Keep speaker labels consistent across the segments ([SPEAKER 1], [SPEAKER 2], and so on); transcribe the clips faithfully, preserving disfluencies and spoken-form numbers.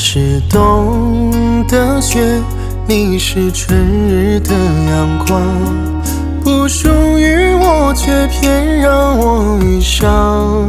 [SPEAKER 1] 是冬的雪，你是春日的阳光，不属于我，却偏让我遇上。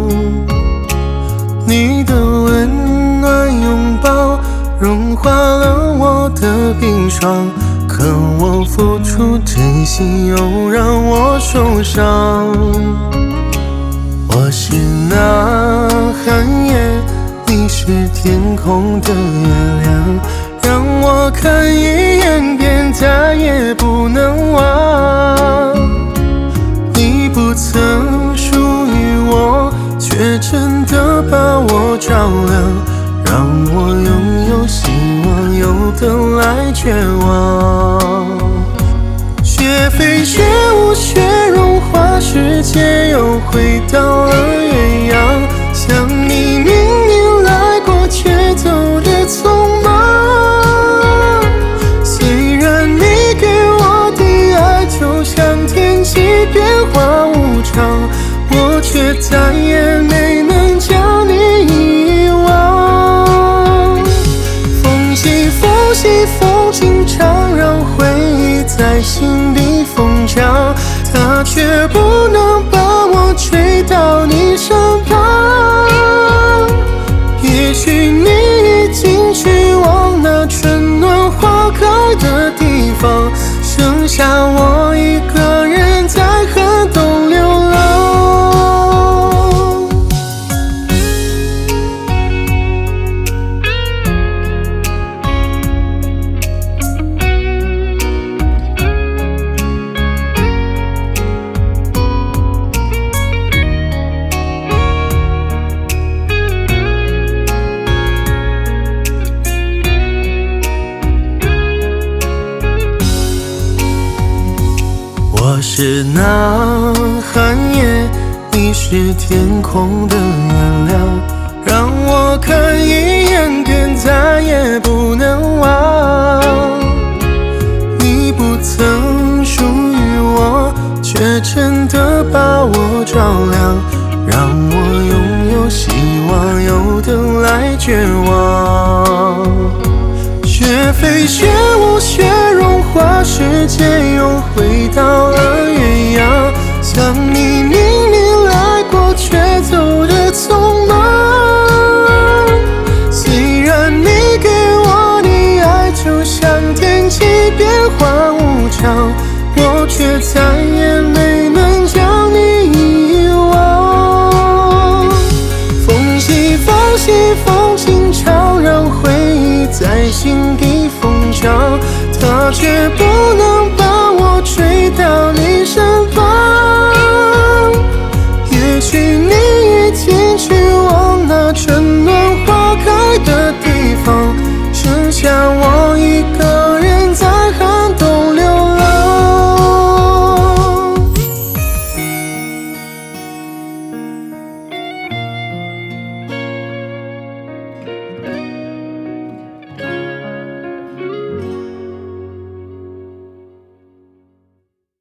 [SPEAKER 1] 你的温暖拥抱融化了我的冰霜，可我付出真心又让我受伤。我是那寒夜，你是天空的月亮，让我看一眼便再也不能忘。你不曾属于我，却真的把我照亮，让我拥有希望，有的来绝望。雪飞雪舞雪融化，世界又回到了原样，想你明明来过，却走得匆忙。虽然你给我的爱就像天气变化无常，我却再也没能将你遗忘。风起风息风景长，让回忆在心底疯长，它却不能把我吹到你身旁。也许你已经去往那春暖花开的地方，剩下我一个人在寒冬流浪。我是那寒夜，你是天空的月亮，让我看一眼便再也不能忘。你不曾属于我，却真的把我照亮，让我拥有希望，有的来绝望。雪飞雪舞雪融化，世界又回到了原样，想你明明来过，却走得匆忙。虽然你给我的爱就像天气变化无常，我却再也没能将你遗忘。风起风息风景长，让回忆在心底疯长，它却不能把我吹到